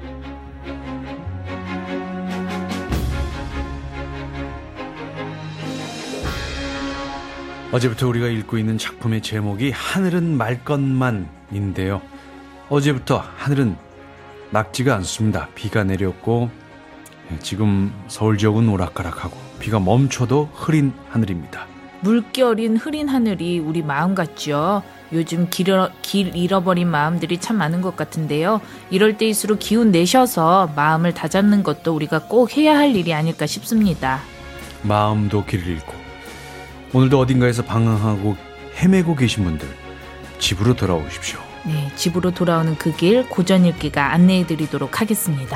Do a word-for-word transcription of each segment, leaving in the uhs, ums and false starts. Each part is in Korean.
어제부터 우리가 읽고 있는 작품의 제목이 하늘은 말 것만인데요. 어제부터 하늘은 맑지가 않습니다. 비가 내렸고 지금 서울 지역은 오락가락하고 비가 멈춰도 흐린 하늘입니다. 물결인 흐린 하늘이 우리 마음 같죠. 요즘 길, 잃어, 길 잃어버린 마음들이 참 많은 것 같은데요. 이럴 때일수록 기운 내셔서 마음을 다잡는 것도 우리가 꼭 해야 할 일이 아닐까 싶습니다. 마음도 길을 잃고 오늘도 어딘가에서 방황하고 헤매고 계신 분들 집으로 돌아오십시오. 네, 집으로 돌아오는 그 길 고전읽기가 안내해드리도록 하겠습니다.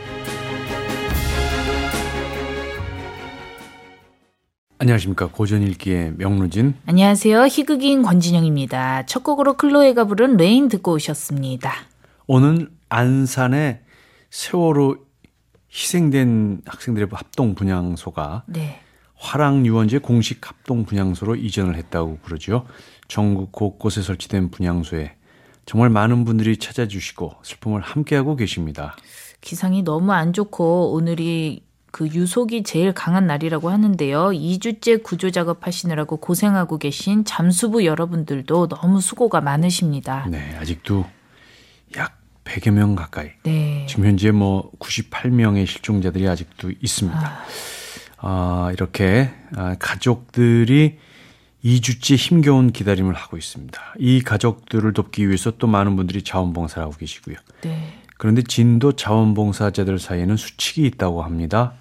안녕하십니까. 고전읽기의 명루진. 안녕하세요. 희극인 권진영입니다. 첫 곡으로 클로에가 부른 레인 듣고 오셨습니다. 오늘 안산의 세월호 희생된 학생들의 합동 분향소가 네. 화랑유원지의 공식 합동 분향소로 이전을 했다고 그러죠. 전국 곳곳에 설치된 분향소에 정말 많은 분들이 찾아주시고 슬픔을 함께하고 계십니다. 기상이 너무 안 좋고 오늘이 그 유속이 제일 강한 날이라고 하는데요. 이 주째 구조 작업하시느라고 고생하고 계신 잠수부 여러분들도 너무 수고가 많으십니다. 네, 아직도 약 백여 명 가까이. 네. 지금 현재 뭐 구십팔 명의 실종자들이 아직도 있습니다. 아. 아, 이렇게 가족들이 이 주째 힘겨운 기다림을 하고 있습니다. 이 가족들을 돕기 위해서 또 많은 분들이 자원봉사를 하고 계시고요. 네. 그런데 진도 자원봉사자들 사이에는 수칙이 있다고 합니다.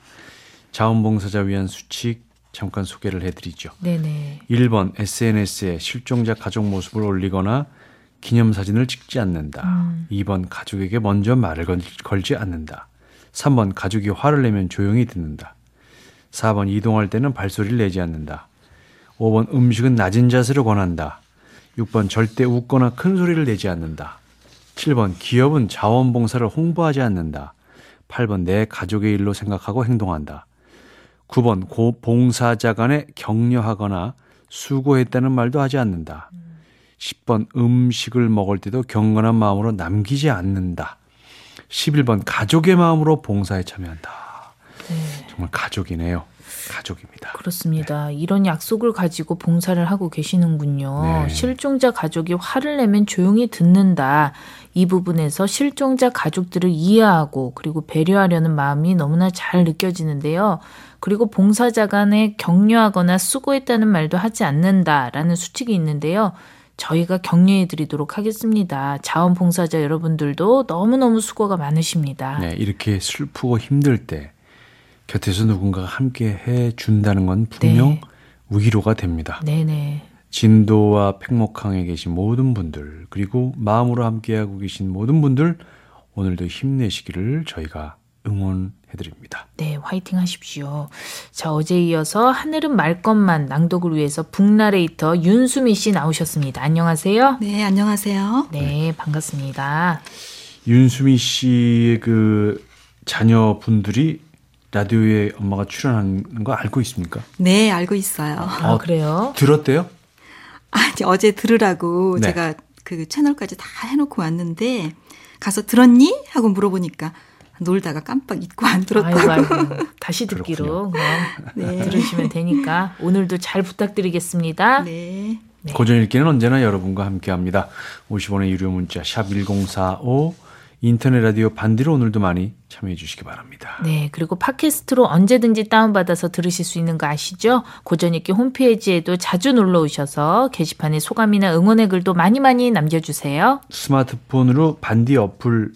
자원봉사자 위한 수칙 잠깐 소개를 해드리죠. 네네. 일 번 에스엔에스에 실종자 가족 모습을 올리거나 기념사진을 찍지 않는다. 음. 이 번 가족에게 먼저 말을 걸지 않는다. 삼 번 가족이 화를 내면 조용히 듣는다. 사 번 이동할 때는 발소리를 내지 않는다. 오 번 음식은 낮은 자세를 권한다. 육 번 절대 웃거나 큰 소리를 내지 않는다. 칠 번 기업은 자원봉사를 홍보하지 않는다. 팔 번 내 가족의 일로 생각하고 행동한다. 구 번 고 봉사자 간에 격려하거나 수고했다는 말도 하지 않는다. 십 번 음식을 먹을 때도 경건한 마음으로 남기지 않는다. 십일 번 가족의 마음으로 봉사에 참여한다. 네. 정말 가족이네요. 가족입니다. 그렇습니다. 네. 이런 약속을 가지고 봉사를 하고 계시는군요. 네. 실종자 가족이 화를 내면 조용히 듣는다. 이 부분에서 실종자 가족들을 이해하고 그리고 배려하려는 마음이 너무나 잘 느껴지는데요. 그리고 봉사자 간에 격려하거나 수고했다는 말도 하지 않는다라는 수칙이 있는데요. 저희가 격려해 드리도록 하겠습니다. 자원봉사자 여러분들도 너무너무 수고가 많으십니다. 네, 이렇게 슬프고 힘들 때 곁에서 누군가가 함께 해준다는 건 분명 네. 위로가 됩니다. 네네. 진도와 팽목항에 계신 모든 분들 그리고 마음으로 함께하고 계신 모든 분들 오늘도 힘내시기를 저희가 응원해드립니다. 네, 화이팅 하십시오. 자, 어제 이어서 하늘은 말 것만 낭독을 위해서 북나레이터 윤수미 씨 나오셨습니다. 안녕하세요. 네, 안녕하세요. 네, 반갑습니다. 윤수미 씨의 그 자녀분들이 라디오에 엄마가 출연하는 거 알고 있습니까? 네, 알고 있어요. 아, 그래요? 들었대요? 아, 어제 들으라고 네. 제가 그 채널까지 다 해놓고 왔는데 가서 들었니? 하고 물어보니까 놀다가 깜빡 잊고 안 들었다고. 아이고, 아이고. 다시 듣기로 그럼 네. 들으시면 되니까 오늘도 잘 부탁드리겠습니다. 네. 네. 고전읽기는 언제나 여러분과 함께합니다. 오십 원의 유료 문자 샵 일공사오 인터넷 라디오 반디로 오늘도 많이 참여해 주시기 바랍니다. 네, 그리고 팟캐스트로 언제든지 다운받아서 들으실 수 있는 거 아시죠? 고전읽기 홈페이지에도 자주 놀러 오셔서 게시판에 소감이나 응원의 글도 많이 많이 남겨주세요. 스마트폰으로 반디 어플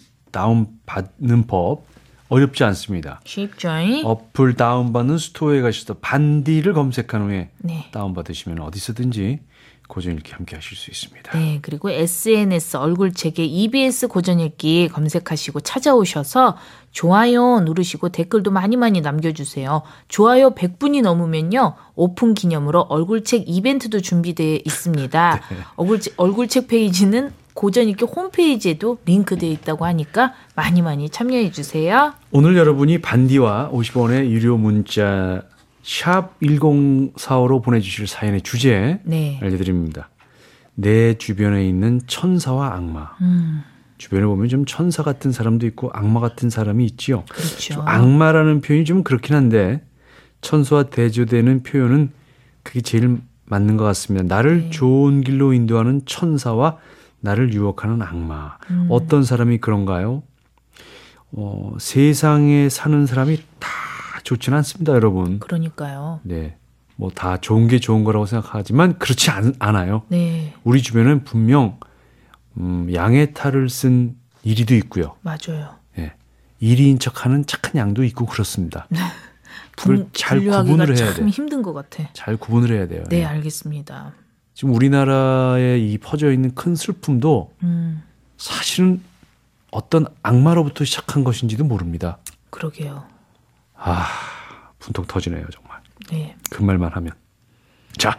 다운받는 법 어렵지 않습니다. 쉽죠? 어플 다운받는 스토어에 가셔서 반디를 검색한 후에 네. 다운받으시면 어디서든지 고전읽기 함께 하실 수 있습니다. 네, 그리고 에스엔에스 얼굴책에 이비에스 고전읽기 검색하시고 찾아오셔서 좋아요 누르시고 댓글도 많이 많이 남겨주세요. 좋아요 백 분이 넘으면요 오픈 기념으로 얼굴책 이벤트도 준비되어 있습니다. 네. 얼굴책, 얼굴책 페이지는 고전읽기 홈페이지에도 링크되어 있다고 하니까 많이 많이 참여해 주세요. 오늘 여러분이 반디와 오십 원의 유료 문자 샵 일공사오로 보내주실 사연의 주제 네. 알려드립니다. 내 주변에 있는 천사와 악마. 음. 주변에 보면 좀 천사 같은 사람도 있고 악마 같은 사람이 있지요. 그렇죠. 좀 악마라는 표현이 좀 그렇긴 한데 천사와 대조되는 표현은 그게 제일 맞는 것 같습니다. 나를 네. 좋은 길로 인도하는 천사와 나를 유혹하는 악마. 음. 어떤 사람이 그런가요? 어, 세상에 사는 사람이 다 좋지는 않습니다, 여러분. 그러니까요. 네, 뭐 다 좋은 게 좋은 거라고 생각하지만 그렇지 않, 않아요. 네, 우리 주변은 분명 음, 양의 탈을 쓴 이리도 있고요. 맞아요. 예, 이리인 척하는 착한 양도 있고 그렇습니다. 그걸 분- 잘 분류하기가 구분을 해야 참 돼. 힘든 것 같아. 잘 구분을 해야 돼요. 네, 예. 알겠습니다. 지금 우리나라에 이 퍼져 있는 큰 슬픔도 음, 사실은 어떤 악마로부터 시작한 것인지도 모릅니다. 그러게요. 아, 분통 터지네요, 정말. 네, 그 말만 하면. 자,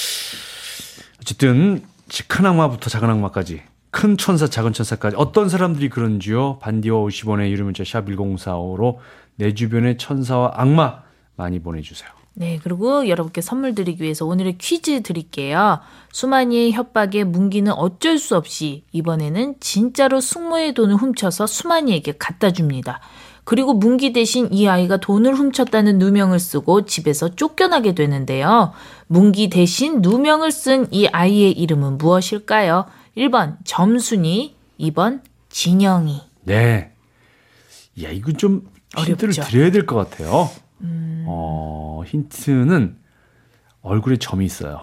어쨌든 큰 악마부터 작은 악마까지, 큰 천사, 작은 천사까지 어떤 사람들이 그런지요. 반디와 오십 원의 유료 문자 샵 일공사오로 내 주변의 천사와 악마 많이 보내주세요. 네, 그리고 여러분께 선물 드리기 위해서 오늘의 퀴즈 드릴게요. 수만이의 협박에 문기는 어쩔 수 없이 이번에는 진짜로 숙모의 돈을 훔쳐서 수만이에게 갖다 줍니다. 그리고 문기 대신 이 아이가 돈을 훔쳤다는 누명을 쓰고 집에서 쫓겨나게 되는데요. 문기 대신 누명을 쓴 이 아이의 이름은 무엇일까요? 일 번 점순이, 이 번 진영이. 네. 야, 이건 좀 힌트를 어렵죠? 드려야 될 것 같아요. 음, 어, 힌트는 얼굴에 점이 있어요.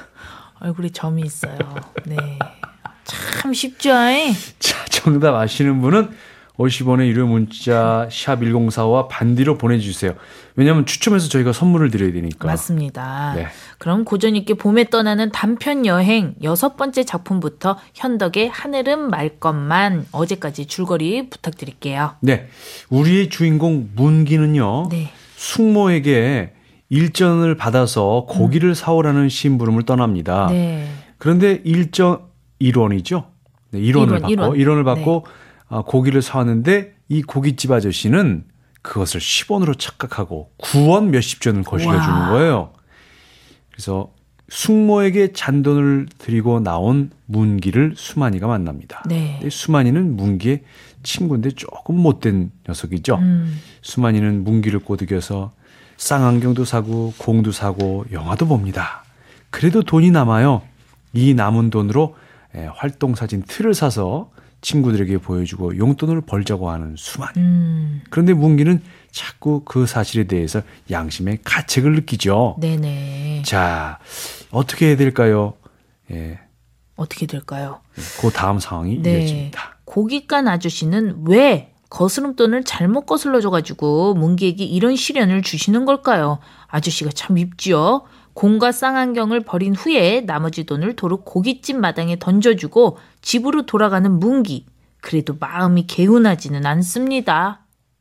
얼굴에 점이 있어요. 네, 참 쉽죠? 잉? 자, 정답 아시는 분은 오십 원의 유료 문자 샵 일공사오와 반디로 보내주세요. 왜냐하면 추첨해서 저희가 선물을 드려야 되니까. 맞습니다. 네. 그럼 고전 있게 봄에 떠나는 단편 여행 여섯 번째 작품부터 현덕의 하늘은 말 것만 어제까지 줄거리 부탁드릴게요. 네. 우리의 주인공 문기는요. 네. 숙모에게 일전을 받아서 고기를 사오라는 심부름을 떠납니다. 네. 그런데 일전 일 원이죠. 네, 일 원을 일 원, 받고 일 원. 일 원을 받고 아, 고기를 사왔는데 이 고깃집 아저씨는 그것을 십 원으로 착각하고 구 원 몇십 전을 거실러 주는 와. 거예요. 그래서 숙모에게 잔돈을 드리고 나온 문기를 수만이가 만납니다. 네. 근데 수만이는 문기의 친구인데 조금 못된 녀석이죠. 음. 수만이는 문기를 꼬드겨서 쌍안경도 사고 공도 사고 영화도 봅니다. 그래도 돈이 남아요. 이 남은 돈으로 활동사진 틀을 사서 친구들에게 보여주고 용돈을 벌자고 하는 수만이. 음. 그런데 문기는 자꾸 그 사실에 대해서 양심의 가책을 느끼죠. 네네. 자, 어떻게 해야 될까요? 예, 어떻게 될까요? 그 다음 상황이 네. 이어집니다. 고깃간 아저씨는 왜 거스름돈을 잘못 거슬러줘가지고 문기에게 이런 시련을 주시는 걸까요? 아저씨가 참 밉지요. 공과 쌍안경을 버린 후에 나머지 돈을 도로 고깃집 마당에 던져주고 집으로 돌아가는 문기. 그래도 마음이 개운하지는 않습니다.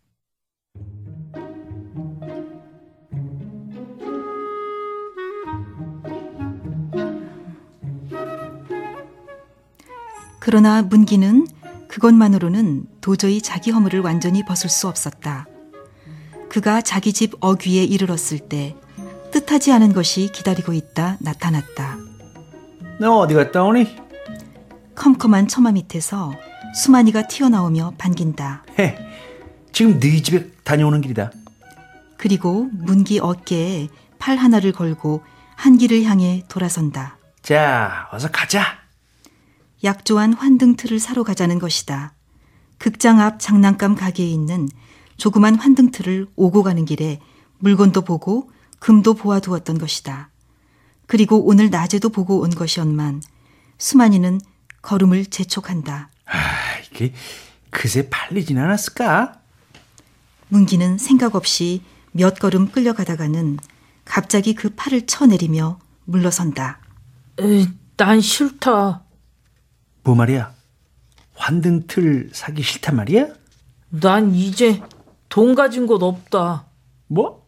그러나 문기는 그것만으로는 도저히 자기 허물을 완전히 벗을 수 없었다. 그가 자기 집 어귀에 이르렀을 때 뜻하지 않은 것이 기다리고 있다 나타났다. 너 어디 갔다 오니? 컴컴한 처마 밑에서 수만이가 튀어나오며 반긴다. 해, 지금 네 집에 다녀오는 길이다. 그리고 문기 어깨에 팔 하나를 걸고 한 길을 향해 돌아선다. 자, 어서 가자. 약조한 환등틀을 사러 가자는 것이다. 극장 앞 장난감 가게에 있는 조그만 환등틀을 오고 가는 길에 물건도 보고 금도 보아두었던 것이다. 그리고 오늘 낮에도 보고 온 것이었만 수만이는 걸음을 재촉한다. 아, 이게 그새 팔리진 않았을까? 문기는 생각 없이 몇 걸음 끌려가다가는 갑자기 그 팔을 쳐내리며 물러선다. 에이, 난 싫다. 뭐 말이야? 환등틀 사기 싫단 말이야? 난 이제 돈 가진 것 없다. 뭐?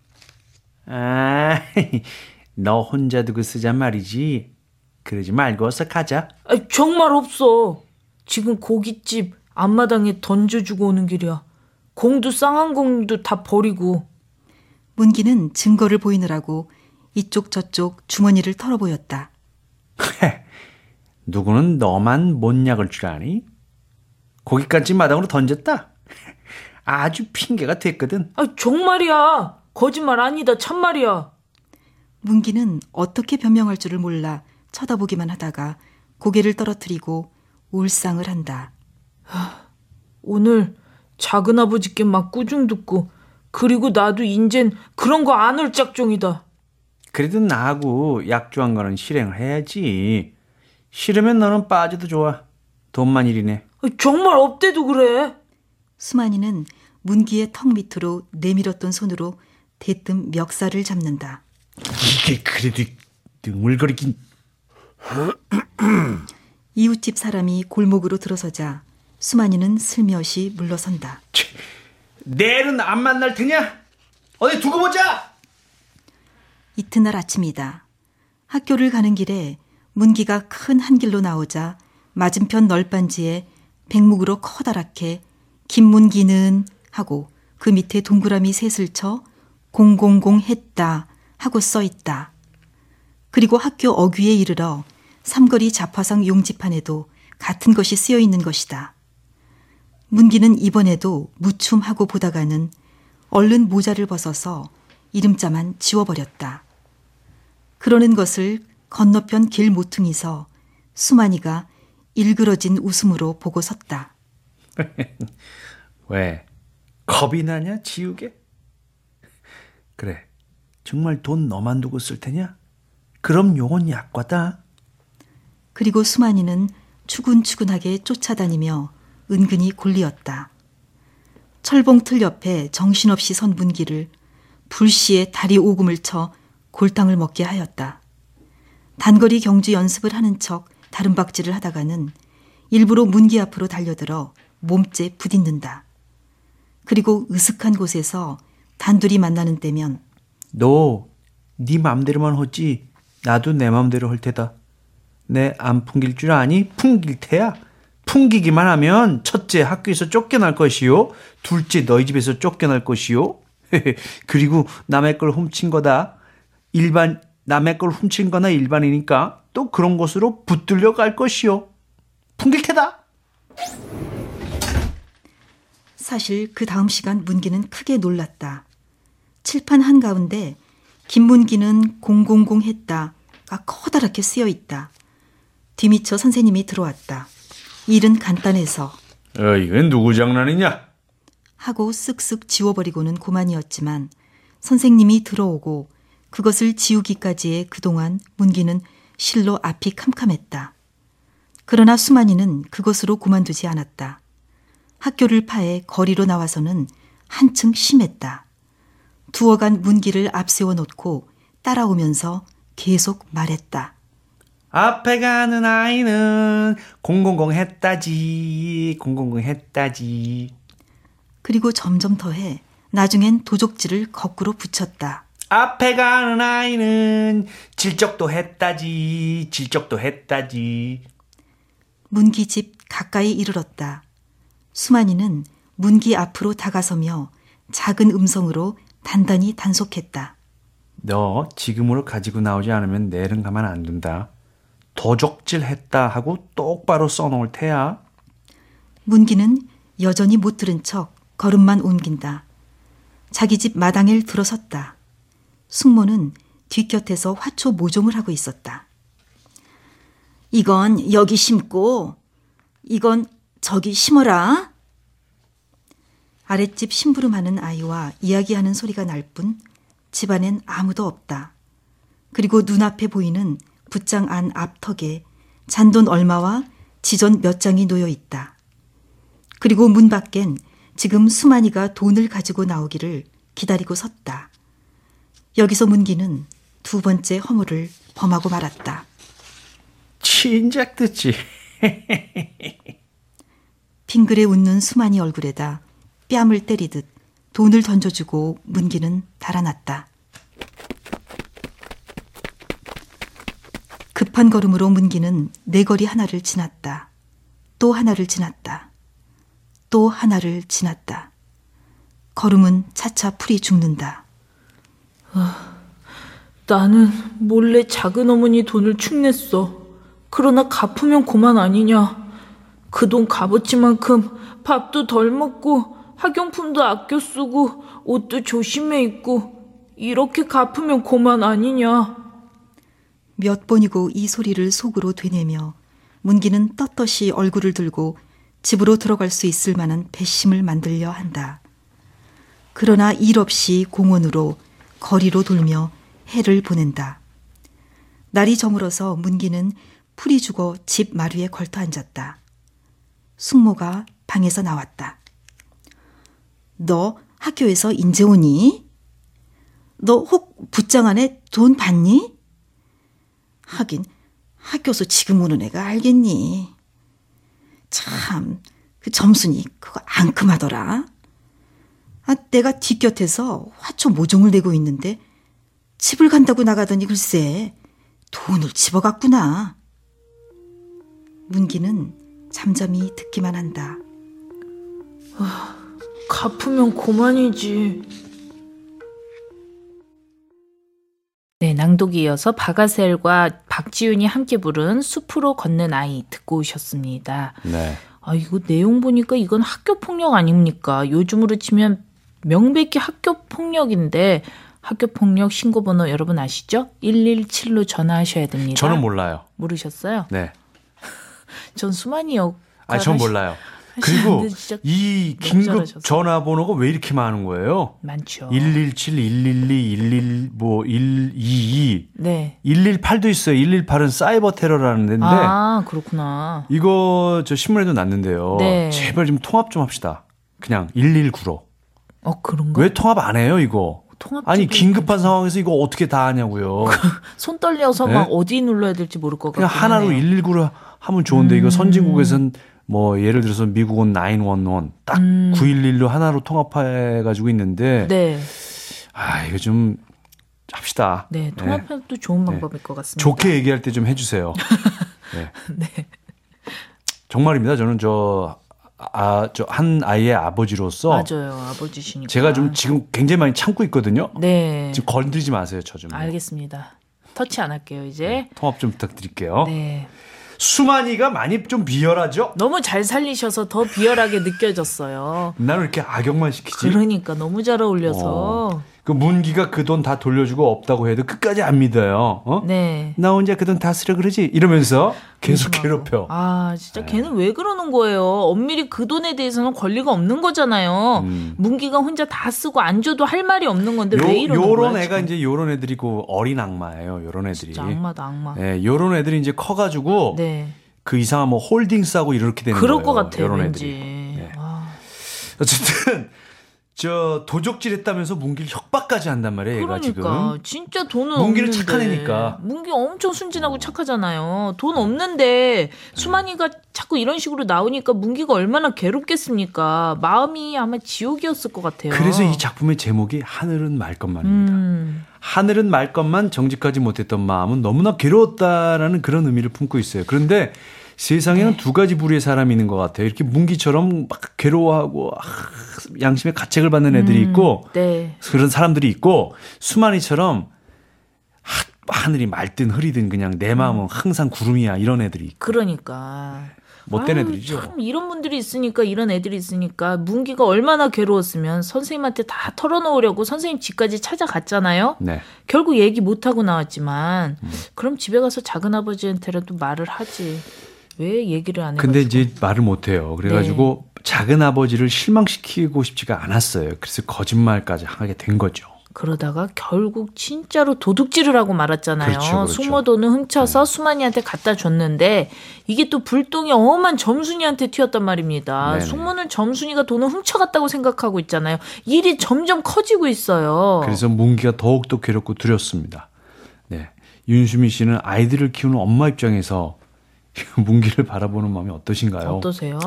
아, 너 혼자 두고 쓰잔 말이지. 그러지 말고 어서 가자. 아, 정말 없어. 지금 고깃집 앞마당에 던져주고 오는 길이야. 공도 쌍안공도 다 버리고. 문기는 증거를 보이느라고 이쪽 저쪽 주머니를 털어보였다. 누구는 너만 못 약을 줄 아니? 고깃간집 마당으로 던졌다. 아주 핑계가 됐거든. 아, 정말이야. 거짓말 아니다. 참말이야. 문기는 어떻게 변명할 줄을 몰라 쳐다보기만 하다가 고개를 떨어뜨리고 울상을 한다. 오늘 작은아버지께 막 꾸중 듣고 그리고 나도 인젠 그런 거 안 올 짝종이다. 그래도 나하고 약조한 거는 실행을 해야지. 싫으면 너는 빠져도 좋아. 돈만 일이네. 아, 정말 업대도 그래. 수만이는 문기의 턱 밑으로 내밀었던 손으로 대뜸 멱살을 잡는다. 이게 그래도 능물거리긴. 이웃집 사람이 골목으로 들어서자 수만이는 슬며시 물러선다. 내일은 안 만날 테냐? 어디 두고 보자. 이튿날 아침이다. 학교를 가는 길에 문기가 큰 한 길로 나오자 맞은편 널빤지에 백묵으로 커다랗게 김문기는 하고 그 밑에 동그라미 셋을 쳐 공공공 했다 하고 써있다. 그리고 학교 어귀에 이르러 삼거리 자화상 용지판에도 같은 것이 쓰여있는 것이다. 문기는 이번에도 무춤하고 보다가는 얼른 모자를 벗어서 이름자만 지워버렸다. 그러는 것을 건너편 길 모퉁이서 수만이가 일그러진 웃음으로 보고 섰다. 왜? 겁이 나냐 지우개? 그래, 정말 돈 너만 두고 쓸 테냐? 그럼 용은 약과다. 그리고 수만이는 추근추근하게 쫓아다니며 은근히 골리었다. 철봉틀 옆에 정신없이 선 문기를 불시에 다리 오금을 쳐 골탕을 먹게 하였다. 단거리 경주 연습을 하는 척 다름박질을 하다가는 일부러 문기 앞으로 달려들어 몸째 부딪는다. 그리고 으슥한 곳에서 단둘이 만나는 때면 너 네 맘대로만 하지 나도 내 맘대로 할 테다. 내 안 풍길 줄 아니? 풍길 테야. 풍기기만 하면 첫째 학교에서 쫓겨날 것이요. 둘째 너희 집에서 쫓겨날 것이요. 그리고 남의 걸 훔친 거다. 일반 남의 걸 훔친 거나 일반이니까 또 그런 것으로 붙들려 갈 것이요. 풍길 테다. 사실 그 다음 시간 문기는 크게 놀랐다. 칠판 한가운데 김문기는 공공공 했다가 커다랗게 쓰여있다. 뒤미처 선생님이 들어왔다. 일은 간단해서 어, 이건 누구 장난이냐? 하고 쓱쓱 지워버리고는 고만이었지만 선생님이 들어오고 그것을 지우기까지의 그동안 문기는 실로 앞이 캄캄했다. 그러나 수만이는 그것으로 그만두지 않았다. 학교를 파해 거리로 나와서는 한층 심했다. 두어간 문기를 앞세워 놓고 따라오면서 계속 말했다. 앞에 가는 아이는 공공공 했다지. 공공공 했다지. 그리고 점점 더해 나중엔 도적질을 거꾸로 붙였다. 앞에 가는 아이는 질적도 했다지. 질적도 했다지. 문기 집 가까이 이르렀다. 수만이는 문기 앞으로 다가서며 작은 음성으로 단단히 단속했다. 너 지금으로 가지고 나오지 않으면 내일은 가만 안 둔다. 도적질 했다 하고 똑바로 써놓을 테야. 문기는 여전히 못 들은 척 걸음만 옮긴다. 자기 집 마당에 들어섰다. 숙모는 뒷곁에서 화초 모종을 하고 있었다. 이건 여기 심고 이건 저기 심어라. 아랫집 심부름하는 아이와 이야기하는 소리가 날 뿐 집안엔 아무도 없다. 그리고 눈앞에 보이는 붓장 안 앞턱에 잔돈 얼마와 지전 몇 장이 놓여 있다. 그리고 문 밖엔 지금 수만이가 돈을 가지고 나오기를 기다리고 섰다. 여기서 문기는 두 번째 허물을 범하고 말았다. 진작 듣지. 빙그레 웃는 수만이 얼굴에다 뺨을 때리듯 돈을 던져주고 문기는 달아났다. 급한 걸음으로 문기는 내거리 하나를 지났다. 또 하나를 지났다. 또 하나를 지났다. 걸음은 차차 풀이 죽는다. 아, 나는 몰래 작은 어머니 돈을 축냈어. 그러나 갚으면 그만 아니냐. 그 돈 값어치만큼 밥도 덜 먹고 학용품도 아껴 쓰고 옷도 조심해 입고 이렇게 갚으면 고만 아니냐. 몇 번이고 이 소리를 속으로 되뇌며 문기는 떳떳이 얼굴을 들고 집으로 들어갈 수 있을 만한 배심을 만들려 한다. 그러나 일 없이 공원으로 거리로 돌며 해를 보낸다. 날이 저물어서 문기는 풀이 죽어 집 마루에 걸터 앉았다. 숙모가 방에서 나왔다. 너 학교에서 인제 오니? 너 혹 붓장 안에 돈 받니? 하긴 학교에서 지금 오는 애가 알겠니? 참, 그 점순이 그거 앙큼하더라. 아, 내가 뒷곁에서 화초 모종을 내고 있는데 집을 간다고 나가더니 글쎄 돈을 집어갔구나. 문기는 잠잠히 듣기만 한다. 아, 갚으면 고만이지. 네, 낭독에 이어서 박아셀과 박지윤이 함께 부른 숲으로 걷는 아이 듣고 오셨습니다. 네. 아, 이거 내용 보니까 이건 학교 폭력 아닙니까? 요즘으로 치면 명백히 학교 폭력인데 학교 폭력 신고번호 여러분 아시죠? 일일칠로 전화하셔야 됩니다. 저는 몰라요. 모르셨어요? 네. 전 수만이 역. 아, 전 몰라요. 그리고 이 긴급 잘하셨어요. 전화번호가 왜 이렇게 많은 거예요? 많죠. 일일칠, 일일이, 일일 뭐 일이이, 네. 일일팔도 있어요. 일일팔은 사이버 테러라는 데인데 아, 그렇구나. 이거 저 신문에도 났는데요. 네. 제발 좀 통합 좀 합시다. 그냥 일일구로. 어, 그런가? 왜 통합 안 해요, 이거? 통합 아니, 쪽이 긴급한 상황에서 이거 어떻게 다 하냐고요. 손 떨려서 네? 막 어디 눌러야 될지 모를 것 같아요. 그냥 하나로 일일구로 하면 좋은데 음. 이거 선진국에선 뭐 예를 들어서 미국은 구일일 딱 음. 구일일로 하나로 통합해 가지고 있는데 네. 아, 이거 좀 합시다. 네, 통합해도 좋은 방법일 것 같습니다. 좋게 얘기할 때 좀 해주세요. 네. 네. 정말입니다. 저는 저, 아, 저 한 아이의 아버지로서 맞아요. 아버지시니까. 제가 좀 지금 굉장히 많이 참고 있거든요. 네. 지금 건드리지 마세요, 저 좀. 알겠습니다. 터치 안 할게요, 이제. 통합 좀 부탁드릴게요. 네. 수만이가 많이 좀 비열하죠? 너무 잘 살리셔서 더 비열하게 느껴졌어요. 나는 이렇게 악역만 시키지. 그러니까 너무 잘 어울려서. 어. 그 문기가 그 돈 다 돌려주고 없다고 해도 끝까지 안 믿어요. 어? 네. 나 혼자 그 돈 다 쓰려 그러지? 이러면서 계속 조심하고. 괴롭혀. 아, 진짜 네. 걔는 왜 그러는 거예요? 엄밀히 그 돈에 대해서는 권리가 없는 거잖아요. 음. 문기가 혼자 다 쓰고 안 줘도 할 말이 없는 건데 왜 이러는 요런 거야? 애가 지금? 이제 요런 애들이고 어린 악마예요. 요런 애들이. 진짜 악마다 악마. 예, 요런 애들이 이제 커가지고 네. 그 이상한 뭐 홀딩스하고 이렇게 되는 그럴 거예요. 것 같아요, 요런 왠지. 애들이. 네. 아, 어쨌든 저 도적질했다면서 문기를 협박까지 한단 말이에요. 얘가 그러니까 지금. 진짜 돈은 문기는 없는데. 착한 애니까. 문기 엄청 순진하고 착하잖아요. 돈 없는데 수만이가 자꾸 이런 식으로 나오니까 문기가 얼마나 괴롭겠습니까? 마음이 아마 지옥이었을 것 같아요. 그래서 이 작품의 제목이 하늘은 말 것만입니다. 음, 하늘은 말 것만 정직하지 못했던 마음은 너무나 괴로웠다라는 그런 의미를 품고 있어요. 그런데 세상에는 네. 두 가지 부류의 사람이 있는 것 같아요. 이렇게 문기처럼 막 괴로워하고 아, 양심의 가책을 받는 애들이 음, 있고 네. 그런 사람들이 있고 수만이처럼 하, 하늘이 맑든 흐리든 그냥 내 마음은 항상 구름이야 이런 애들이 있고 그러니까. 못된 아유, 애들이죠. 참 이런 분들이 있으니까 이런 애들이 있으니까 문기가 얼마나 괴로웠으면 선생님한테 다 털어놓으려고 선생님 집까지 찾아갔잖아요. 네. 결국 얘기 못하고 나왔지만 음. 그럼 집에 가서 작은아버지한테라도 말을 하지. 왜 얘기를 안 해가지고. 근데 이제 말을 못해요. 그래가지고 네. 작은 아버지를 실망시키고 싶지가 않았어요. 그래서 거짓말까지 하게 된 거죠. 그러다가 결국 진짜로 도둑질을 하고 말았잖아요. 그렇죠, 그렇죠. 숙모돈은 훔쳐서 수만이한테 갖다 줬는데 이게 또 불똥이 엄한 점순이한테 튀었단 말입니다. 네네. 숙모는 점순이가 돈을 훔쳐갔다고 생각하고 있잖아요. 일이 점점 커지고 있어요. 그래서 문기가 더욱더 괴롭고 두렵습니다. 네. 윤수미 씨는 아이들을 키우는 엄마 입장에서 문기를 바라보는 마음이 어떠신가요? 어떠세요?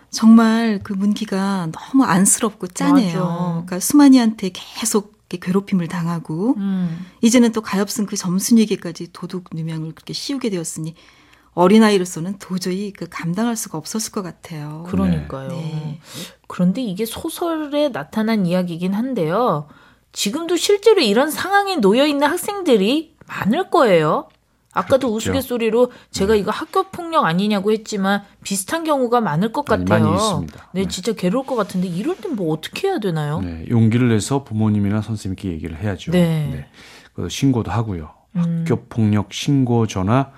정말 그 문기가 너무 안쓰럽고 짠해요. 맞아. 그러니까 수만이한테 계속 이렇게 괴롭힘을 당하고 음. 이제는 또 가엾은 그 점순이에게까지 도둑 누명을 그렇게 씌우게 되었으니 어린아이로서는 도저히 그 감당할 수가 없었을 것 같아요. 그러니까요. 네. 그런데 이게 소설에 나타난 이야기이긴 한데요. 지금도 실제로 이런 상황에 놓여 있는 학생들이 많을 거예요. 아까도 그렇겠죠. 우스갯소리로 제가 이거 학교 폭력 아니냐고 했지만 비슷한 경우가 많을 것 많이, 같아요. 많이 있습니다. 네, 네. 진짜 괴로울 것 같은데 이럴 땐 뭐 어떻게 해야 되나요? 네, 용기를 내서 부모님이나 선생님께 얘기를 해야죠. 네. 그래서 신고도 하고요. 음. 학교 폭력 신고 전화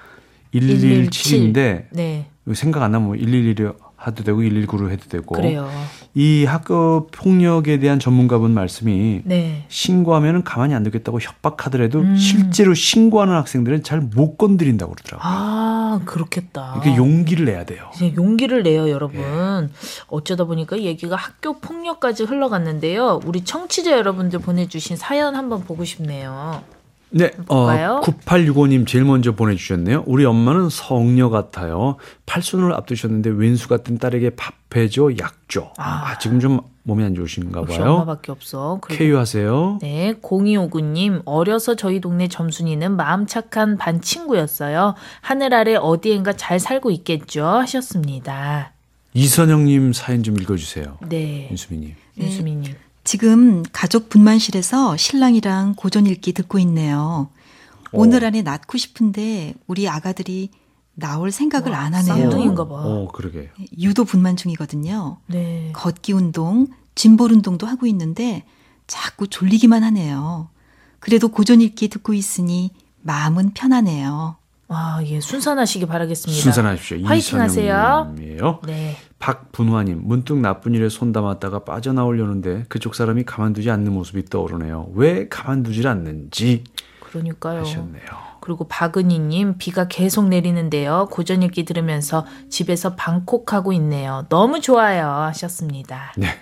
일일칠인데 네, 생각 안 나면 일일일로 해도 되고 일일구로 해도 되고. 그래요. 이 학교 폭력에 대한 전문가분 말씀이 네. 신고하면은 가만히 안 두겠다고 협박하더라도 음. 실제로 신고하는 학생들은 잘 못 건드린다고 그러더라고요. 아, 그렇겠다. 이렇게 용기를 내야 돼요. 이제 용기를 내요, 여러분. 예. 어쩌다 보니까 얘기가 학교 폭력까지 흘러갔는데요. 우리 청취자 여러분들 보내주신 사연 한번 보고 싶네요. 네, 볼까요? 어, 구팔육오님 제일 먼저 보내주셨네요. 우리 엄마는 성녀 같아요. 팔순을 앞두셨는데 왼수 같은 딸에게 밥 해줘, 약 줘. 아, 지금 좀 몸이 안 좋으신가 역시 봐요. 엄마밖에 없어. 그리고 쾌유하세요. 네, 공이오구님 어려서 저희 동네 점순이는 마음 착한 반 친구였어요. 하늘 아래 어디엔가 잘 살고 있겠죠 하셨습니다. 이선영님 사연 좀 읽어주세요. 네, 윤수민님. 윤수민님. 지금 가족 분만실에서 신랑이랑 고전 읽기 듣고 있네요. 오늘 안에 낳고 싶은데 우리 아가들이 나올 생각을 안 하네요. 쌍둥이인가 봐. 어, 그러게. 유도 분만 중이거든요. 네. 걷기 운동, 짐볼 운동도 하고 있는데 자꾸 졸리기만 하네요. 그래도 고전 읽기 듣고 있으니 마음은 편하네요. 아, 예, 순산하시기 바라겠습니다. 순산하십시오. 화이팅 하세요. 이선영님이에요. 네. 박분화님, 문득 나쁜 일에 손 담았다가 빠져나오려는데 그쪽 사람이 가만두지 않는 모습이 떠오르네요. 왜 가만두질 않는지 그러니까요. 하셨네요. 그리고 박은희님 비가 계속 내리는데요. 고전 읽기 들으면서 집에서 방콕하고 있네요. 너무 좋아요 하셨습니다. 네.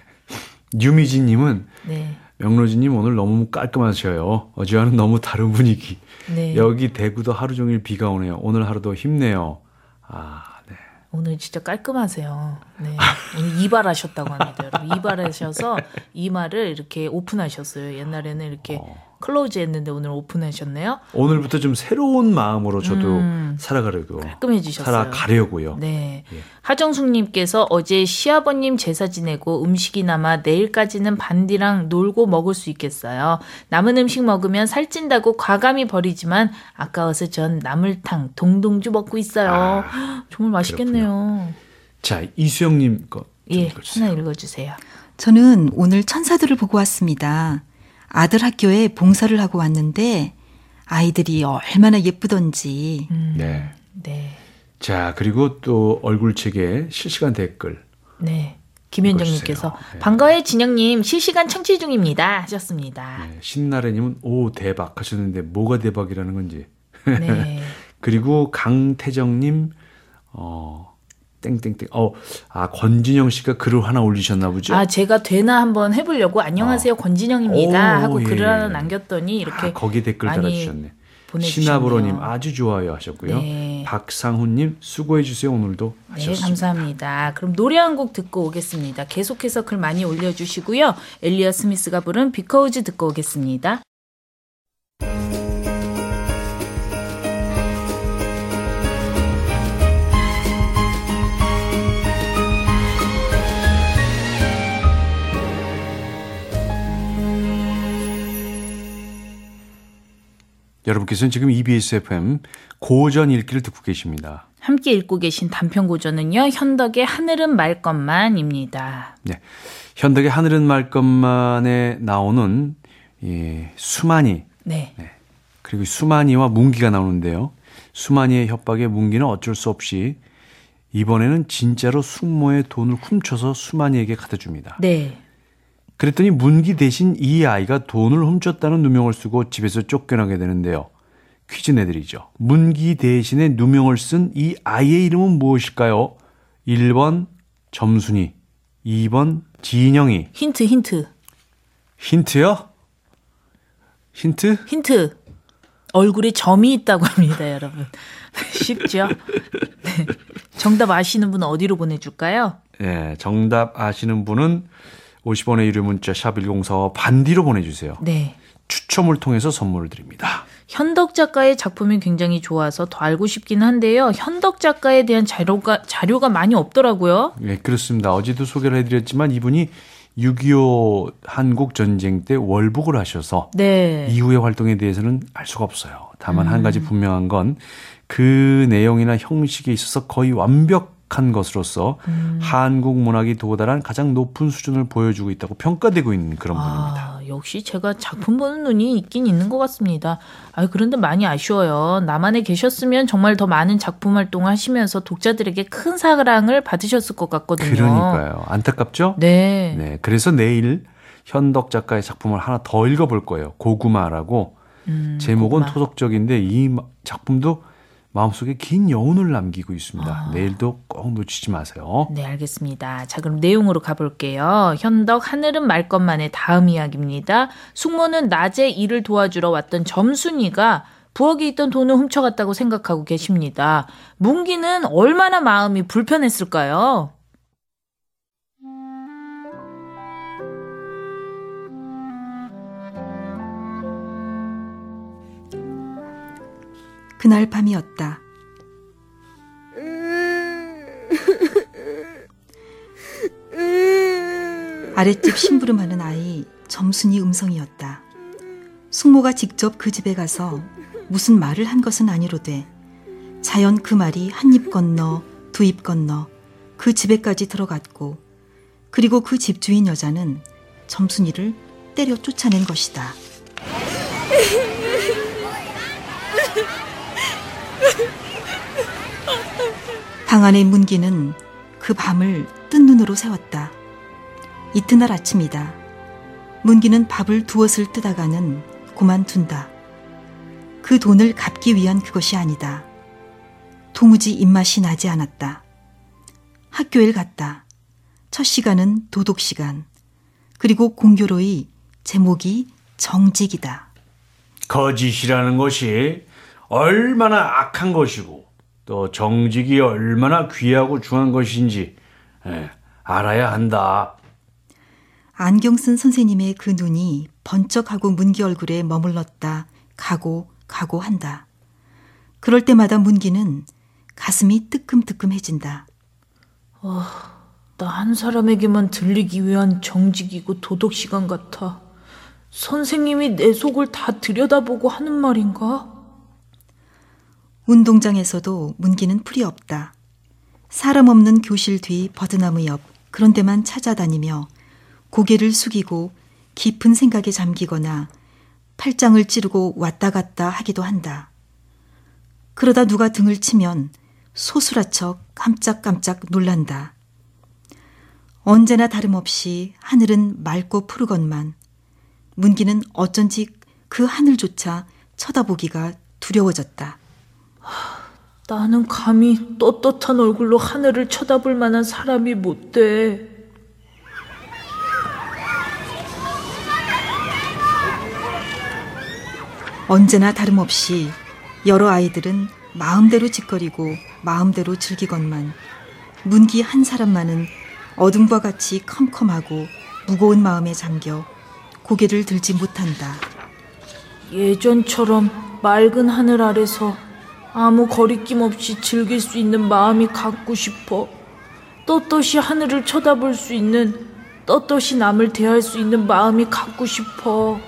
유미진님은 네, 명로진님 오늘 너무 깔끔하셔요. 어제와는 너무 다른 분위기. 네. 여기 대구도 하루 종일 비가 오네요. 오늘 하루도 힘내요. 아, 네. 오늘 진짜 깔끔하세요. 네. 오늘 이발하셨다고 합니다, 여러분. 이발하셔서 이마를 이렇게 오픈하셨어요. 옛날에는 이렇게 어. 클로즈했는데 오늘 오픈하셨네요. 오늘부터 좀 새로운 마음으로 저도 음. 살아가려고 깔끔해지셨어요. 살아가려고요. 네. 예. 하정숙님께서 어제 시아버님 제사 지내고 음식이 남아 내일까지는 반디랑 놀고 먹을 수 있겠어요. 남은 음식 먹으면 살찐다고 과감히 버리지만 아까워서 전 나물탕 동동주 먹고 있어요. 아, 정말 맛있겠네요. 자, 이수영님 거 좀 예, 읽어주세요. 하나 읽어주세요. 저는 오늘 천사들을 보고 왔습니다. 아들 학교에 봉사를 하고 왔는데 아이들이 얼마나 예쁘던지. 음, 네. 네. 자, 그리고 또 얼굴책에 실시간 댓글. 네. 김현정님께서 읽어주세요. 네. 반가워요 진영님 실시간 청취 중입니다 하셨습니다. 네, 신나래님은 오 대박 하셨는데 뭐가 대박이라는 건지. 네. 그리고 강태정님 어 땡땡땡 어아 권진영 씨가 글을 하나 올리셨나 보죠. 아 제가 되나 한번 해보려고 안녕하세요 어. 권진영입니다 오, 하고 예. 글을 하나 남겼더니 이렇게 아, 거기 댓글 많이 달아주셨네. 보내주셨네요. 신나보로님 아주 좋아요 하셨고요. 네. 박상훈님 수고해 주세요 오늘도 네, 하셨습니다. 감사합니다. 그럼 노래 한 곡 듣고 오겠습니다. 계속해서 글 많이 올려주시고요. 엘리어 스미스가 부른 비커우즈 듣고 오겠습니다. 여러분께서는 지금 이비에스 에프엠 고전 읽기를 듣고 계십니다. 함께 읽고 계신 단편 고전은요. 현덕의 하늘은 말 것만입니다. 네, 현덕의 하늘은 말 것만에 나오는 이 수만이 네. 그리고 수만이와 문기가 나오는데요. 수만이의 협박에 문기는 어쩔 수 없이 이번에는 진짜로 숙모의 돈을 훔쳐서 수만이에게 갖다 줍니다. 네. 그랬더니 문기 대신 이 아이가 돈을 훔쳤다는 누명을 쓰고 집에서 쫓겨나게 되는데요. 퀴즈 내드리죠. 문기 대신에 누명을 쓴 이 아이의 이름은 무엇일까요? 일 번 점순이, 이 번 진영이. 힌트 힌트. 힌트요? 힌트? 힌트. 얼굴에 점이 있다고 합니다, 여러분. 쉽죠? 네. 정답 아시는 분은 어디로 보내줄까요? 네, 정답 아시는 분은 오십 원의 유료 문자 샵 일공사오 반디로 보내주세요. 네. 추첨을 통해서 선물을 드립니다. 현덕 작가의 작품이 굉장히 좋아서 더 알고 싶긴 한데요. 현덕 작가에 대한 자료가, 자료가 많이 없더라고요. 네, 그렇습니다. 어제도 소개를 해드렸지만 이분이 육이오 한국 전쟁 때 월북을 하셔서 네. 이후의 활동에 대해서는 알 수가 없어요. 다만 음. 한 가지 분명한 건 그 내용이나 형식에 있어서 거의 완벽한 것으로서 음. 한국 문학이 도달한 가장 높은 수준을 보여주고 있다고 평가되고 있는 그런 아, 분입니다. 역시 제가 작품 보는 눈이 있긴 있는 것 같습니다. 아, 그런데 많이 아쉬워요. 남한에 계셨으면 정말 더 많은 작품 활동을 하시면서 독자들에게 큰 사랑을 받으셨을 것 같거든요. 그러니까요. 안타깝죠? 네. 네, 그래서 내일 현덕 작가의 작품을 하나 더 읽어볼 거예요. 고구마라고. 음, 제목은 고구마. 토속적인데 이 작품도 마음속에 긴 여운을 남기고 있습니다. 아. 내일도 꼭 놓치지 마세요. 네, 알겠습니다. 자, 그럼 내용으로 가볼게요. 현덕 하늘은 말 것만의 다음 이야기입니다. 숙모는 낮에 일을 도와주러 왔던 점순이가 부엌에 있던 돈을 훔쳐갔다고 생각하고 계십니다. 문기는 얼마나 마음이 불편했을까요? 그날 밤이었다. 아랫집 심부름하는 아이 점순이 음성이었다. 숙모가 직접 그 집에 가서 무슨 말을 한 것은 아니로되 자연 그 말이 한 입 건너 두 입 건너 그 집에까지 들어갔고 그리고 그 집주인 여자는 점순이를 때려 쫓아낸 것이다. 방 안의 문기는 그 밤을 뜬 눈으로 새웠다. 이튿날 아침이다. 문기는 밥을 두엇을 뜨다가는 그만둔다. 그 돈을 갚기 위한 그것이 아니다. 도무지 입맛이 나지 않았다. 학교에 갔다. 첫 시간은 도독 시간. 그리고 공교로이 제목이 정직이다. 거짓이라는 것이 얼마나 악한 것이고 또 정직이 얼마나 귀하고 중요한 것인지 에, 알아야 한다. 안경 쓴 선생님의 그 눈이 번쩍하고 문기 얼굴에 머물렀다. 가고 가고 한다. 그럴 때마다 문기는 가슴이 뜨끔뜨끔해진다. 어, 나 한 사람에게만 들리기 위한 정직이고 도덕 시간 같아. 선생님이 내 속을 다 들여다보고 하는 말인가? 운동장에서도 문기는 풀이 없다. 사람 없는 교실 뒤 버드나무 옆 그런 데만 찾아다니며 고개를 숙이고 깊은 생각에 잠기거나 팔짱을 찌르고 왔다 갔다 하기도 한다. 그러다 누가 등을 치면 소스라쳐 깜짝깜짝 놀란다. 언제나 다름없이 하늘은 맑고 푸르건만 문기는 어쩐지 그 하늘조차 쳐다보기가 두려워졌다. 나는 감히 떳떳한 얼굴로 하늘을 쳐다볼 만한 사람이 못 돼. 언제나 다름없이 여러 아이들은 마음대로 짓거리고 마음대로 즐기건만 문기 한 사람만은 어둠과 같이 컴컴하고 무거운 마음에 잠겨 고개를 들지 못한다. 예전처럼 맑은 하늘 아래서 아무 거리낌 없이 즐길 수 있는 마음이 갖고 싶어. 떳떳이 하늘을 쳐다볼 수 있는, 떳떳이 남을 대할 수 있는 마음이 갖고 싶어.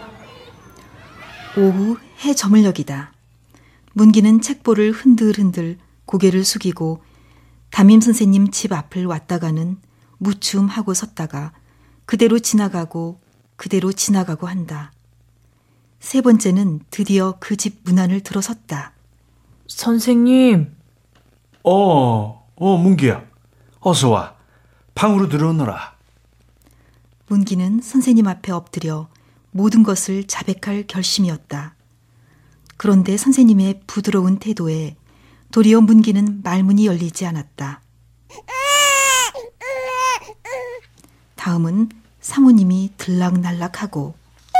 오후 해 저물녘이다. 문기는 책보를 흔들흔들 고개를 숙이고 담임 선생님 집 앞을 왔다가는 무춤하고 섰다가 그대로 지나가고 그대로 지나가고 한다. 세 번째는 드디어 그 집 문 안을 들어섰다. 선생님. 어, 어, 문기야. 어서 와. 방으로 들어오너라. 문기는 선생님 앞에 엎드려 모든 것을 자백할 결심이었다. 그런데 선생님의 부드러운 태도에 도리어 문기는 말문이 열리지 않았다. 다음은 사모님이 들락날락하고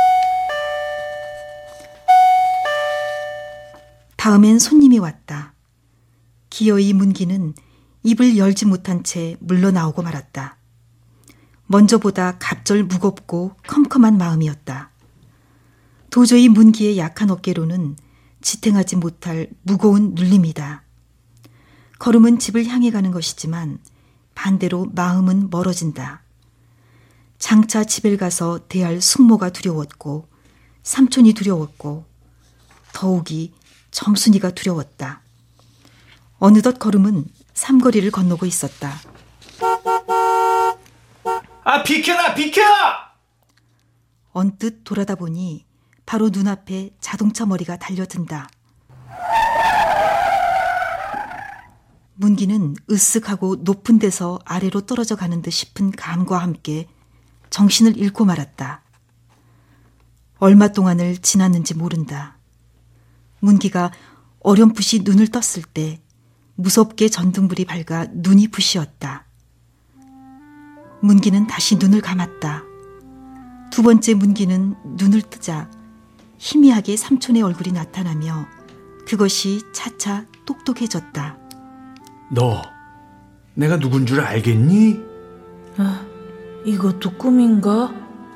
다음엔 손님이 왔다. 기어이 문기는 입을 열지 못한 채 물러나오고 말았다. 먼저보다 갑절 무겁고 컴컴한 마음이었다. 도저히 문기의 약한 어깨로는 지탱하지 못할 무거운 눌림이다. 걸음은 집을 향해 가는 것이지만 반대로 마음은 멀어진다. 장차 집에 가서 대할 숙모가 두려웠고 삼촌이 두려웠고 더욱이 점순이가 두려웠다. 어느덧 걸음은 삼거리를 건너고 있었다. 아, 비켜라, 비켜! 언뜻 돌아다 보니 바로 눈앞에 자동차 머리가 달려든다. 문기는 으쓱하고 높은 데서 아래로 떨어져 가는 듯 싶은 감과 함께 정신을 잃고 말았다. 얼마 동안을 지났는지 모른다. 문기가 어렴풋이 눈을 떴을 때 무섭게 전등불이 밝아 눈이 부시었다. 문기는 다시 눈을 감았다. 두 번째 문기는 눈을 뜨자 희미하게 삼촌의 얼굴이 나타나며 그것이 차차 똑똑해졌다. 너 내가 누군 줄 알겠니? 아, 이것도 꿈인가?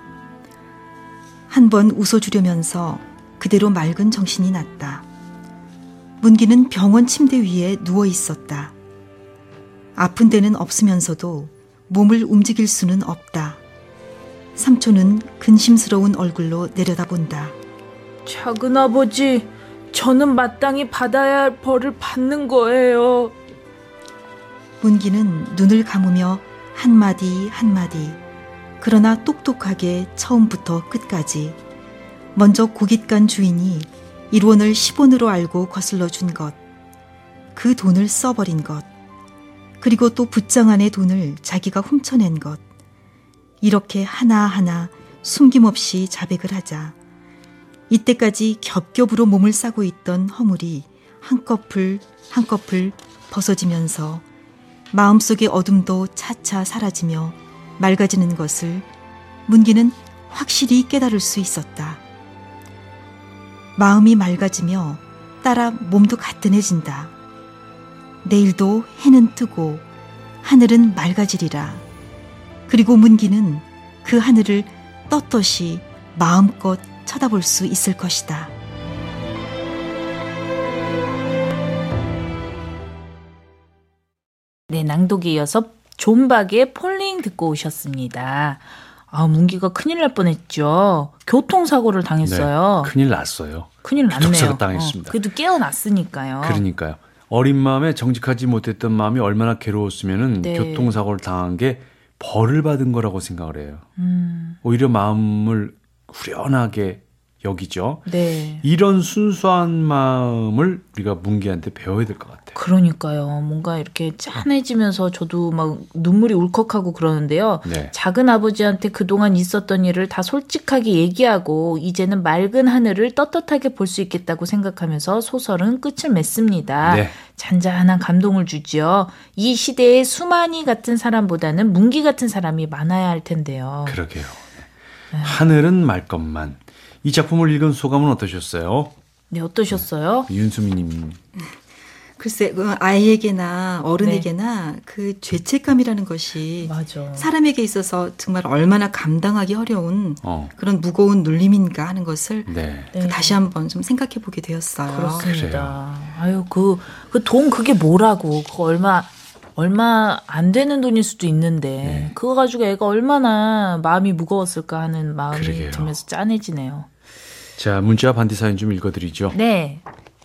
한 번 웃어주려면서 그대로 맑은 정신이 났다. 문기는 병원 침대 위에 누워 있었다. 아픈 데는 없으면서도 몸을 움직일 수는 없다. 삼촌은 근심스러운 얼굴로 내려다본다. 작은아버지, 저는 마땅히 받아야 할 벌을 받는 거예요. 문기는 눈을 감으며 한마디 한마디, 그러나 똑똑하게 처음부터 끝까지 먼저 고깃간 주인이 일 원을 십 원으로 알고 거슬러 준 것, 그 돈을 써버린 것, 그리고 또 붓장 안의 돈을 자기가 훔쳐낸 것, 이렇게 하나하나 숨김없이 자백을 하자 이때까지 겹겹으로 몸을 싸고 있던 허물이 한꺼풀 한꺼풀 벗어지면서 마음속의 어둠도 차차 사라지며 맑아지는 것을 문기는 확실히 깨달을 수 있었다. 마음이 맑아지며 따라 몸도 가뿐해진다. 내일도 해는 뜨고 하늘은 맑아지리라. 그리고 문기는 그 하늘을 떳떳이 마음껏 쳐다볼 수 있을 것이다. 네, 낭독에 이어서 존박의 폴링 듣고 오셨습니다. 아, 문기가 큰일 날 뻔했죠. 교통사고를 당했어요. 네, 큰일 났어요. 큰일 났네요. 교통사고 당했습니다. 어, 그래도 깨어났으니까요. 그러니까요. 어린 마음에 정직하지 못했던 마음이 얼마나 괴로웠으면은 네. 교통사고를 당한 게 벌을 받은 거라고 생각을 해요. 음, 오히려 마음을 후련하게 여기죠. 네. 이런 순수한 마음을 우리가 문기한테 배워야 될 것 같아요. 그러니까요. 뭔가 이렇게 짠해지면서 저도 막 눈물이 울컥하고 그러는데요. 네. 작은 아버지한테 그동안 있었던 일을 다 솔직하게 얘기하고 이제는 맑은 하늘을 떳떳하게 볼 수 있겠다고 생각하면서 소설은 끝을 맺습니다. 네. 잔잔한 감동을 주죠. 이 시대에 수만이 같은 사람보다는 문기 같은 사람이 많아야 할 텐데요. 그러게요. 하늘은 말 것만. 이 작품을 읽은 소감은 어떠셨어요? 네, 어떠셨어요? 윤수미님. 글쎄, 아이에게나 어른에게나 그 죄책감이라는 것이 맞아. 사람에게 있어서 정말 얼마나 감당하기 어려운 어. 그런 무거운 눌림인가 하는 것을 네. 네. 다시 한번 좀 생각해 보게 되었어요. 그렇습니다. 아유, 그, 그 돈 그게 뭐라고. 그거 얼마, 얼마 안 되는 돈일 수도 있는데, 네. 그거 가지고 애가 얼마나 마음이 무거웠을까 하는 마음이 그러게요. 들면서 짠해지네요. 자, 문자 반디 사연 좀 읽어드리죠. 네.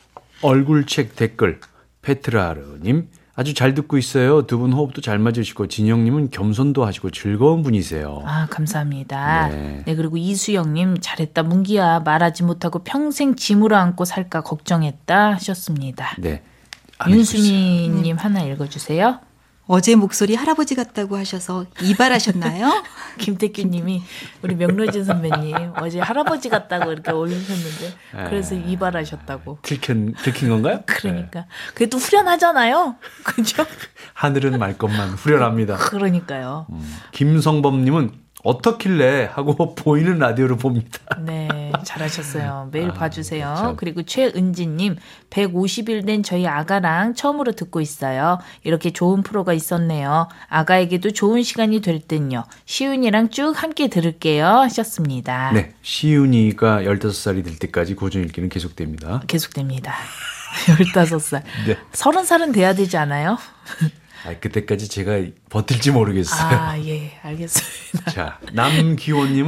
얼굴책 댓글 페트라르님 아주 잘 듣고 있어요. 두 분 호흡도 잘 맞으시고 진영님은 겸손도 하시고 즐거운 분이세요. 아, 감사합니다. 네. 네. 그리고 이수영님, 잘했다, 문기야. 말하지 못하고 평생 짐으로 안고 살까 걱정했다 하셨습니다. 네. 안 해주세요. 윤수미님 하나 읽어주세요. 어제 목소리 할아버지 같다고 하셔서 이발하셨나요? 김태규님이 우리 명로진 선배님 어제 할아버지 같다고 이렇게 올리셨는데 그래서 이발하셨다고. 들킨, 들킨 건가요? 그러니까 네. 그게 또 후련하잖아요. 그죠? 하늘은 말 것만 후련합니다. 그러니까요. 음. 김성범님은 어떻길래 하고 보이는 라디오를 봅니다. 네, 잘하셨어요. 매일 아, 봐주세요. 참. 그리고 최은지님, 백오십 일 된 저희 아가랑 처음으로 듣고 있어요. 이렇게 좋은 프로가 있었네요. 아가에게도 좋은 시간이 될 듯요. 시윤이랑 쭉 함께 들을게요 하셨습니다. 네, 시윤이가 열다섯 살이 될 때까지 고전 읽기는 계속됩니다. 계속됩니다. 열다섯 살. 네. 서른 살은 돼야 되지 않아요? 아, 그때까지 제가 버틸지 모르겠어요. 아, 예, 알겠습니다. 자, 남기호님은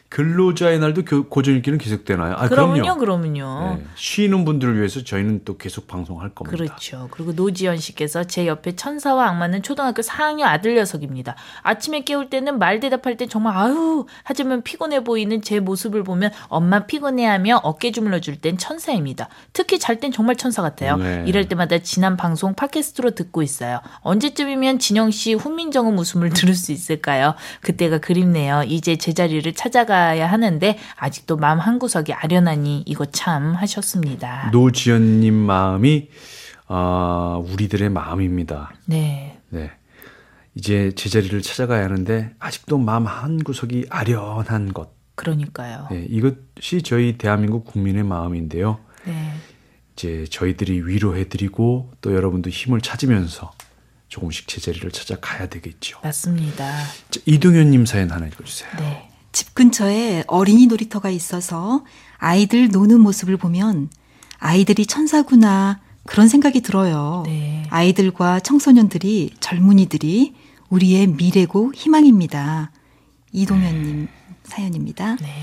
근로자의 날도 고전읽기는 계속되나요? 아, 그럼요, 그럼요. 네, 쉬는 분들을 위해서 저희는 또 계속 방송할 겁니다. 그렇죠. 그리고 노지연 씨께서 제 옆에 천사와 악마는 초등학교 사 학년 아들 녀석입니다. 아침에 깨울 때는 말 대답할 때 정말 아유 하지만 피곤해 보이는 제 모습을 보면 엄마 피곤해하며 어깨 주물러 줄 땐 천사입니다. 특히 잘 땐 정말 천사 같아요. 네. 이럴 때마다 지난 방송 팟캐스트로 듣고 있어요. 언제쯤이면 진영 씨 훈민정음 웃음을 들을 수 있을까요? 그때가 그립네요. 이제 제자리를 찾아가 야 하는데 아직도 마음 한구석이 아련하니 이거 참 하셨습니다. 노지연님 마음이 어, 우리들의 마음입니다. 네. 네. 이제 제자리를 찾아가야 하는데 아직도 마음 한구석이 아련한 것. 그러니까요. 네, 이것이 저희 대한민국 국민의 마음인데요. 네. 이제 저희들이 위로해드리고 또 여러분도 힘을 찾으면서 조금씩 제자리를 찾아가야 되겠죠. 맞습니다. 자, 이동현님 사연 하나 읽어주세요. 네. 집 근처에 어린이 놀이터가 있어서 아이들 노는 모습을 보면 아이들이 천사구나 그런 생각이 들어요. 네. 아이들과 청소년들이 젊은이들이 우리의 미래고 희망입니다. 이동현님 사연입니다. 네.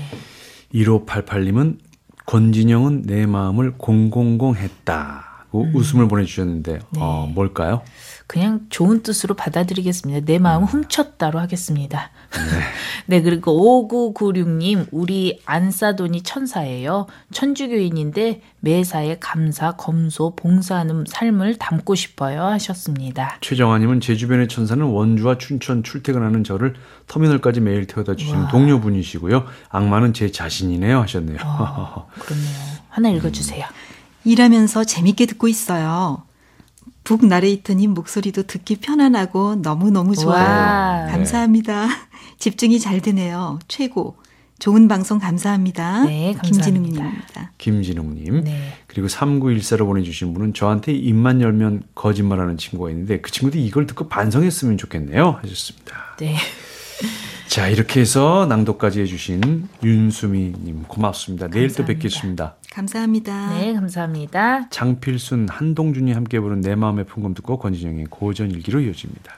일오팔팔님은 권진영은 내 마음을 공공공 했다고 음. 웃음을 보내주셨는데 네. 어, 뭘까요? 그냥 좋은 뜻으로 받아들이겠습니다. 내 마음 훔쳤다로 하겠습니다. 네. 네, 그리고 오구구육님 우리 안사돈이 천사예요. 천주교인인데 매사에 감사, 검소, 봉사하는 삶을 담고 싶어요 하셨습니다. 최정아님은 제 주변의 천사는 원주와 춘천 출퇴근하는 저를 터미널까지 매일 태워다 주시는 와. 동료분이시고요. 악마는 제 자신이네요 하셨네요. 어, 그렇네요. 하나 읽어주세요. 일하면서 재밌게 듣고 있어요. 북 나레이터님 목소리도 듣기 편안하고 너무너무 좋아요. 와. 감사합니다. 집중이 잘 되네요. 최고. 좋은 방송 감사합니다. 네, 감사합니다. 김진웅님입니다. 김진웅님. 네. 그리고 삼구일사로 보내주신 분은 저한테 입만 열면 거짓말하는 친구가 있는데 그 친구도 이걸 듣고 반성했으면 좋겠네요 하셨습니다. 네. 자, 이렇게 해서 낭독까지 해주신 윤수미님 고맙습니다. 내일 또 감사합니다. 감사합니다. 뵙겠습니다. 네, 감사합니다. 장필순, 한동준이 함께 부른 내 마음의 풍금 듣고 권진영의 고전일기로 이어집니다.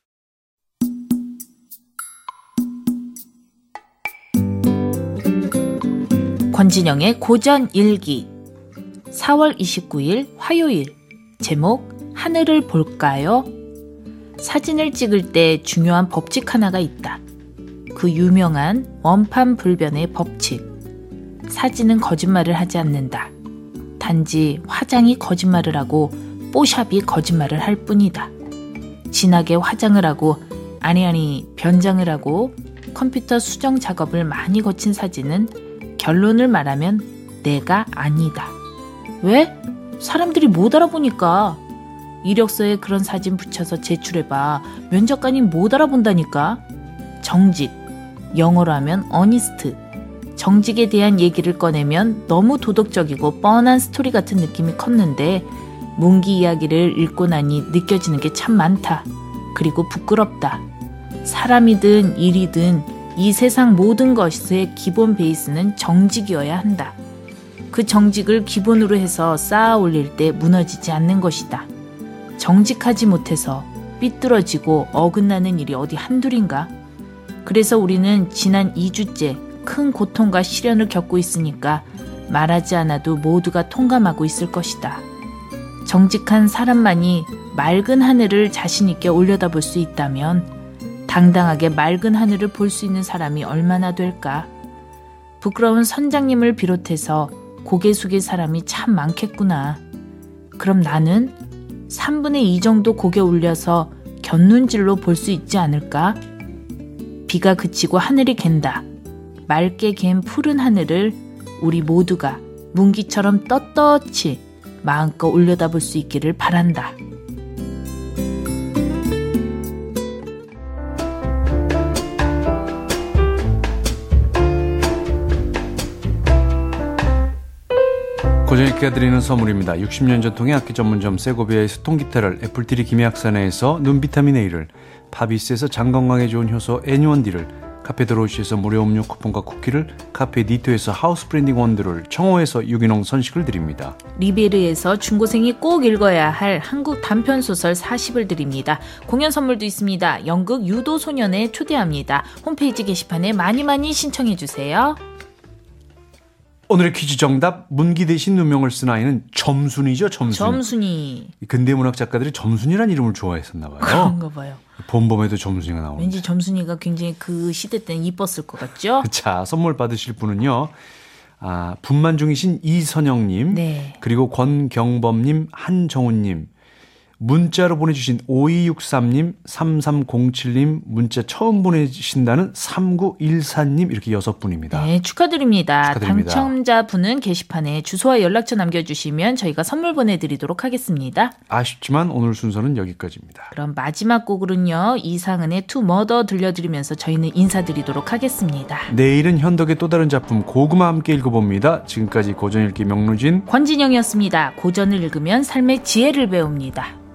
권진영의 고전일기 사월 이십구일 화요일 제목 하늘을 볼까요? 사진을 찍을 때 중요한 법칙 하나가 있다. 그 유명한 원판불변의 법칙. 사진은 거짓말을 하지 않는다. 단지 화장이 거짓말을 하고 뽀샵이 거짓말을 할 뿐이다. 진하게 화장을 하고 아니 아니 변장을 하고 컴퓨터 수정 작업을 많이 거친 사진은 결론을 말하면 내가 아니다. 왜? 사람들이 못 알아보니까. 이력서에 그런 사진 붙여서 제출해봐. 면접관이 못 알아본다니까. 정직, 영어로 하면 어니스트. 정직에 대한 얘기를 꺼내면 너무 도덕적이고 뻔한 스토리 같은 느낌이 컸는데 문기 이야기를 읽고 나니 느껴지는 게 참 많다. 그리고 부끄럽다. 사람이든 일이든 이 세상 모든 것의 기본 베이스는 정직이어야 한다. 그 정직을 기본으로 해서 쌓아 올릴 때 무너지지 않는 것이다. 정직하지 못해서 삐뚤어지고 어긋나는 일이 어디 한둘인가? 그래서 우리는 지난 이 주째 큰 고통과 시련을 겪고 있으니까 말하지 않아도 모두가 통감하고 있을 것이다. 정직한 사람만이 맑은 하늘을 자신 있게 올려다볼 수 있다면 당당하게 맑은 하늘을 볼 수 있는 사람이 얼마나 될까? 부끄러운 선장님을 비롯해서 고개 숙일 사람이 참 많겠구나. 그럼 나는 삼분의 이 정도 고개 올려서 곁눈질로 볼 수 있지 않을까? 비가 그치고 하늘이 갠다. 맑게 갠 푸른 하늘을 우리 모두가 문기처럼 떳떳이 마음껏 올려다볼 수 있기를 바란다. 고전일기가 드리는 선물입니다. 육십 년 전통의 악기 전문점 세고비아에서 통기타를, 애플트리 김약산에서 눈비타민 A를, 파비스에서 장건강에 좋은 효소 애니원디를, 카페 드로시에서 무료 음료 쿠폰과 쿠키를, 카페 니토에서 하우스 브랜딩 원두를, 청호에서 유기농 선식을 드립니다. 리베르에서 중고생이 꼭 읽어야 할 한국 단편소설 사십을 드립니다. 공연 선물도 있습니다. 연극 유도소년에 초대합니다. 홈페이지 게시판에 많이 많이 신청해 주세요. 오늘의 퀴즈 정답, 문기 대신 누명을 쓴 아이는 점순이죠. 점순이. 점순이. 근대문학 작가들이 점순이라는 이름을 좋아했었나 봐요. 그런가 봐요. 봄봄에도 점순이가 나오는데. 왠지 점순이가 굉장히 그 시대 때는 이뻤을 것 같죠? 자, 선물 받으실 분은요. 아, 분만 중이신 이선영님, 네. 그리고 권경범님, 한정훈님, 문자로 보내주신 오이육삼님, 삼삼공칠님, 문자 처음 보내주신다는 삼구일사님, 이렇게 여섯 분입니다. 네, 축하드립니다. 축하드립니다. 당첨자분은 게시판에 주소와 연락처 남겨주시면 저희가 선물 보내드리도록 하겠습니다. 아쉽지만 오늘 순서는 여기까지입니다. 그럼 마지막 곡으로는요, 이상은의 투 머더 들려드리면서 저희는 인사드리도록 하겠습니다. 내일은 현덕의 또 다른 작품 고구마 함께 읽어봅니다. 지금까지 고전읽기 명루진, 권진영이었습니다. 고전을 읽으면 삶의 지혜를 배웁니다.